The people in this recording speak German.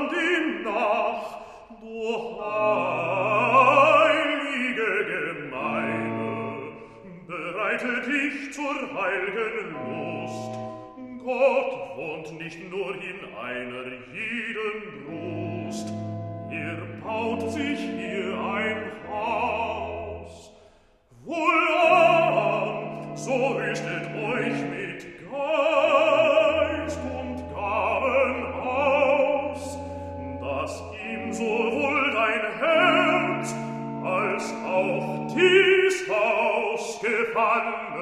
und ihm nach, du heilige Gemeine, bereite dich zur heilgen Lust. Gott wohnt nicht nur in einer jeden Brust, baut sich hier ein Haus. Wohlan, so rüstet euch mit Geist und Gaben aus, dass ihm sowohl dein Herz als auch dies Haus gefallen